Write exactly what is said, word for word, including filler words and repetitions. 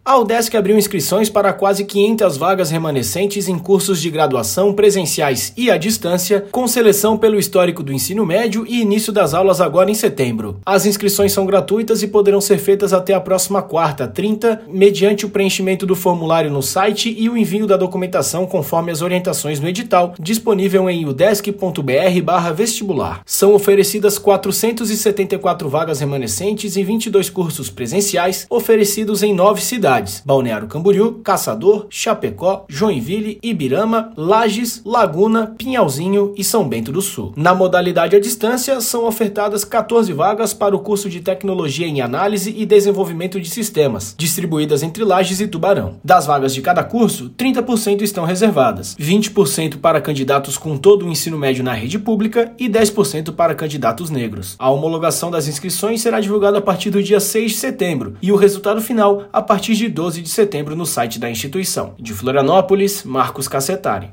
A Udesc abriu inscrições para quase quinhentas vagas remanescentes em cursos de graduação presenciais e à distância, com seleção pelo histórico do ensino médio e início das aulas agora em setembro. As inscrições são gratuitas e poderão ser feitas até a próxima quarta, trinta, mediante o preenchimento do formulário no site e o envio da documentação conforme as orientações no edital, disponível em udesc ponto br barra vestibular. São oferecidas quatrocentas e setenta e quatro vagas remanescentes em vinte e dois cursos presenciais, oferecidos em nove cidades: Balneário Camboriú, Caçador, Chapecó, Joinville, Ibirama, Lages, Laguna, Pinhalzinho e São Bento do Sul. Na modalidade à distância, são ofertadas quatorze vagas para o curso de Tecnologia em Análise e Desenvolvimento de Sistemas, distribuídas entre Lages e Tubarão. Das vagas de cada curso, trinta por cento estão reservadas, vinte por cento para candidatos com todo o ensino médio na rede pública e dez por cento para candidatos negros. A homologação das inscrições será divulgada a partir do dia seis de setembro e o resultado final a partir de doze de setembro no site da instituição. De Florianópolis, Marcos Cassetari.